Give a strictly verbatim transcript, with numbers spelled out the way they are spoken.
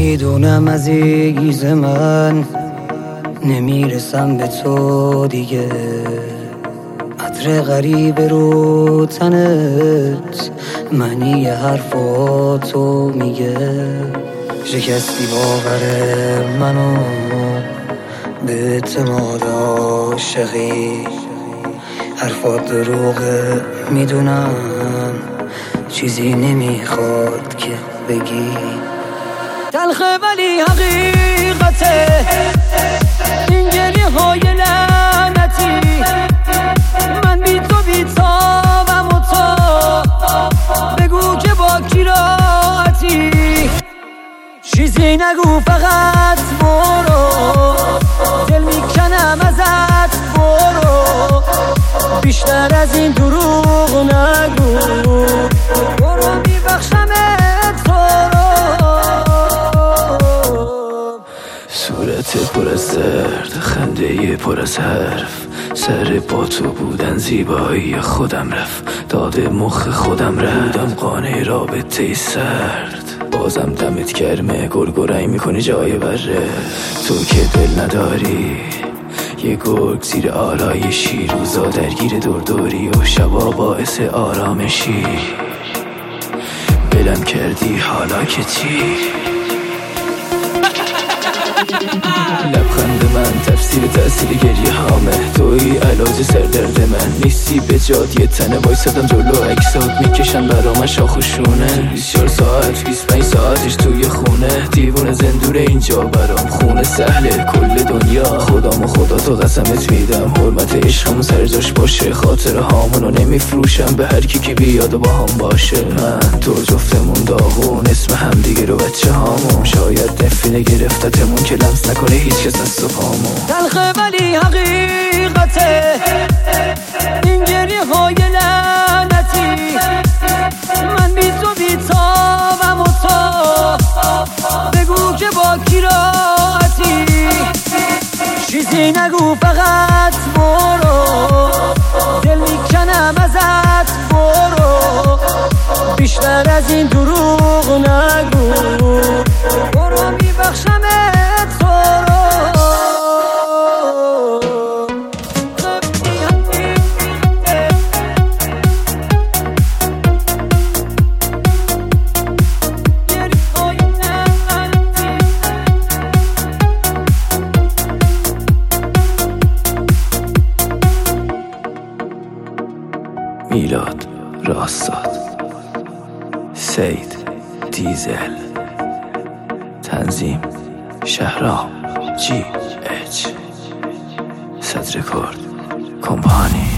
میدونم عزیز من نمیرسم به تو دیگه، عطر غریب رو تنت معنی حرفاتو میگه. شکستی باور منو به اعتماد عاشقی، حرفات دروغه میدونم، چیزی نمیخواد که بگی. تلخه ولی حقیقته این گریه های لعنتی، من بی تو بی تابم و تو بگو که با کی راحتی. چیزی نگو فقط برو، دل میکنم ازت برو، بیشتر از این دروغ نگو، برو میبخشمت تو رو. صورت پر از درد، خنده پر از حرف، سر با تو بودن زیبایی خودم رفت، داد مخ خودم رفتم قانع رابطه سرد. بازم دمت گرمه، گرگرایی میکنی جای بره، تو که دل نداری یه گرگ زیر آرایشی، روزا درگیر دوردوری و شبا باعث آرامشی. بلم کردی حالا که چی؟ لبخند من تفسیر تأثیر گریه هامه، توی علاج سردرد من نیستی به جاد، یه تنه وایسادم جلو اکسات میکشن برام شاخ و شونه. بیست و چهار ساعت بیست و پنج ساعتش توی خونه، دیوونه زندور اینجا برام خونه سهله کل دنیا. خدام و خدا تو قسمت میدم، حرمت عشقمون سر جاش باشه، خاطر هامونو نمیفروشم به هر کی که بیاد و با هم باشه. من تو جفتمون داغون، اسم هم دیگه رو بچه هامون، شاید نفینه گرفتتمون که لمس نکنه هیچ کس دست و پامون. تلخه ولی حقیقته این گریه های لعنتی، من بی تو بی تابم و تو بگو که با کی راحتی. چیزی نگو فقط برو، دل میکنم ازت برو، بیشتر از این دروغ نگو، برو میبخشمت تو رو. میلاد راستاد، سید دیزل، تنظیم شهرام جی اچ، صدرکرد کمپانی.